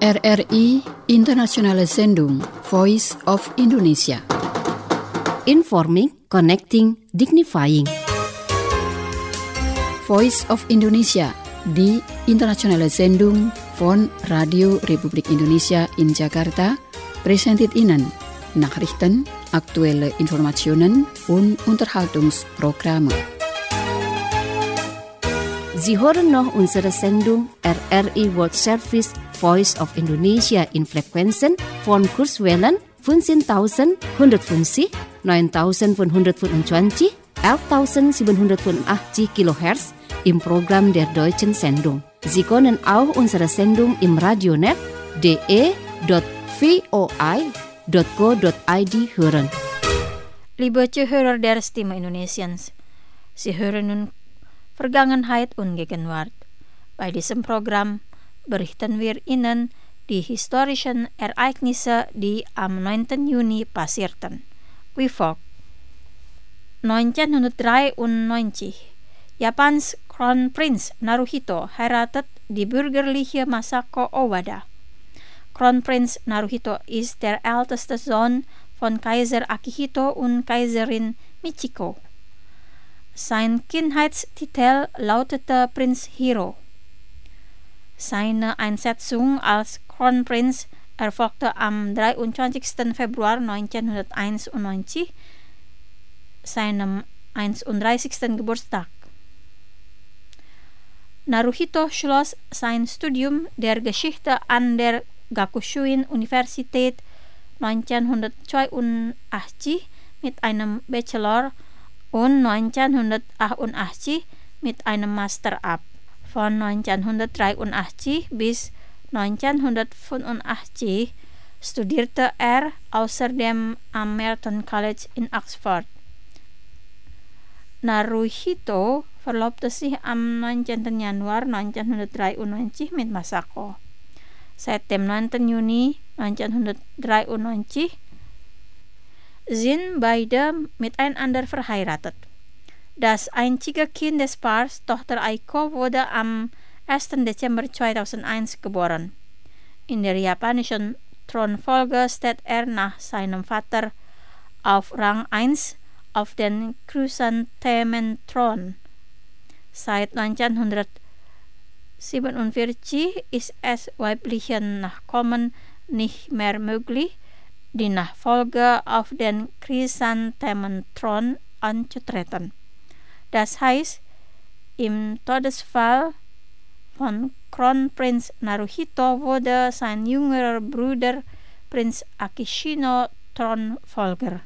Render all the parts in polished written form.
RRI Internationale Sendung Voice of Indonesia. Informing, connecting, dignifying. Voice of Indonesia di Internationale Sendung von Radio Republik Indonesia in Jakarta presented Ihnen Nachrichten, aktuelle Informationen und Unterhaltungsprogramme. Sie hören noch unsere Sendung RRI World Service Voice of Indonesia in Frequenzen von Kurzwellen 15.150, 9.525, 11.785 kHz im Programm der Deutschen Sendung. Sie können auch unsere Sendung im Radionet de.voi.co.id hören. Liebe Zuhörer der Stimme Indonesiens, Sie hören nun Vergangenheit und Gegenwart. Bei diesem Programm berichten wir Ihnen die historischen Ereignisse, die am 9. Juni passierten. Wie folgt: 1993. Japans Kronprinz Naruhito heiratet die bürgerliche Masako Owada. Kronprinz Naruhito ist der älteste Sohn von Kaiser Akihito und Kaiserin Michiko. Sein Kindheitstitel lautete Prinz Hiro. Seine Einsetzung als Kronprinz erfolgte am 23. Februar 1991, seinem 31. Geburtstag. Naruhito schloss sein Studium der Geschichte an der Gakushuin Universität 1982 mit einem Bachelor und 1988 mit einem Master ab. Von 1983 bis 1985 studierte er außerdem am Merton College in Oxford. Naruhito verlobte sich am 19. Januar 1993 mit Masako. Seit dem 9. Juni 1993 sind beide miteinander verheiratet. Das einzige Kind des Paars, Tochter Aiko, wurde am 1. Dezember 2001 geboren. In der japanischen Thronfolge steht er nach seinem Vater auf Rang 1 auf den Chrysanthementhron. Seit 1947 ist es weiblichen Nachkommen nicht mehr möglich, die Nachfolge auf den Chrysanthementhron anzutreten. Das heißt, im Todesfall von Kronprinz Naruhito wurde sein jüngerer Bruder Prinz Akishino Thronfolger.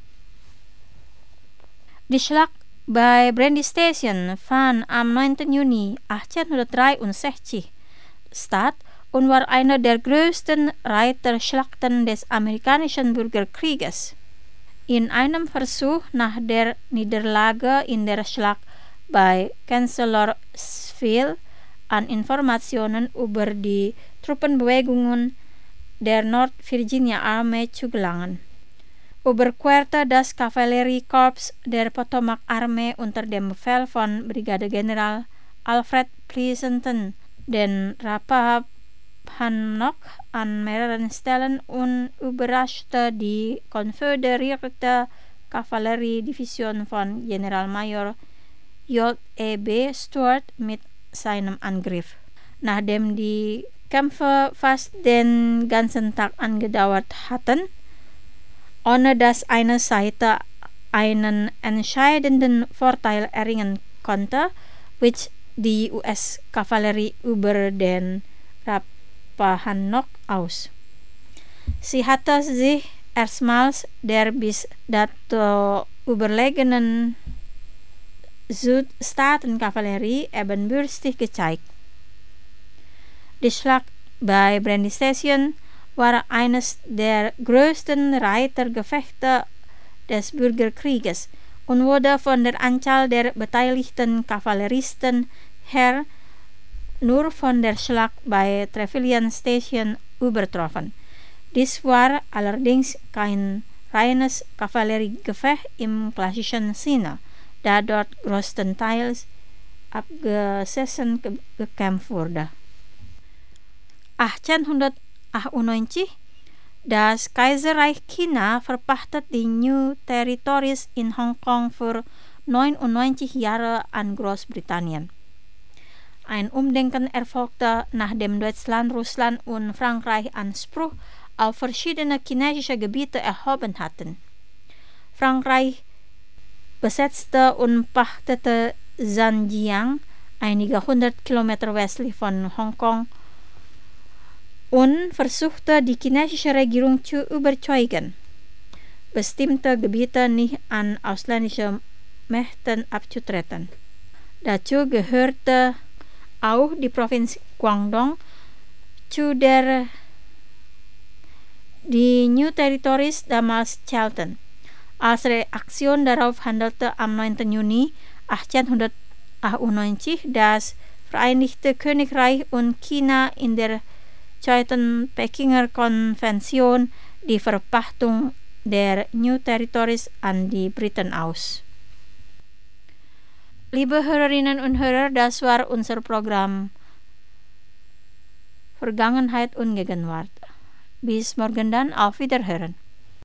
Die Schlacht bei Brandy Station fand am 9. Juni 1863 statt und war eine der größten Reiterschlachten des amerikanischen Bürgerkrieges. In einem Versuch nach der Niederlage in der Schlacht bei Chancellorsville an Informationen über die Truppenbewegungen der North Virginia Armee zu gelangen, überquerte das Kavalleriekorps der Potomac Armee unter dem Befehl von Brigadegeneral Alfred Pleasonton den Rappahannock an mehreren Stellen und überraschte die konföderierte Kavalleriedivision von Generalmajor J.E.B. Stuart mit seinem Angriff. Nachdem die Kämpfe fast den ganzen Tag angedauert hatten, ohne dass eine Seite einen entscheidenden Vorteil erringen konnte, wich die US-Kavallerie über den Rappahannock aus. Sie hatte sich erstmals der bis dato überlegenen Südstaaten-Kavallerie ebenbürstig gezeigt. Die Schlacht bei Brandy Station war eines der größten Reitergefechte des Bürgerkrieges und wurde von der Anzahl der beteiligten Kavalleristen her nur von der Schlacht bei Trevilian Station übertroffen. Dies war allerdings kein reines Kavalleriegefecht im klassischen Sinne, da dort größtenteils abgesessen gekämpft wurde. 1800 1998 das Kaiserreich China verpachtet die New Territories in Hongkong für 99 Jahre an Großbritannien. Ein Umdenken erfolgte, nachdem Deutschland, Russland und Frankreich Anspruch auf verschiedene chinesische Gebiete erhoben hatten. Frankreich besetzte und pachtete Zhejiang, einige 100 Kilometer westlich von Hongkong, und versuchte die chinesische Regierung zu überzeugen, bestimmte Gebiete nicht an ausländische Mächte abzutreten. Dazu gehörte auch die Provinz Guangdong, zu der die New Territories damals zählten. Als Reaktion darauf handelte am 9. Juni 1898 das Vereinigte Königreich und China in der Zweiten Pekinger Konvention die Verpachtung der New Territories an die Briten aus. Liebe Hörerinnen und Hörer, das war unser Programm Vergangenheit und Gegenwart. Bis morgen dann, auf Wiederhören.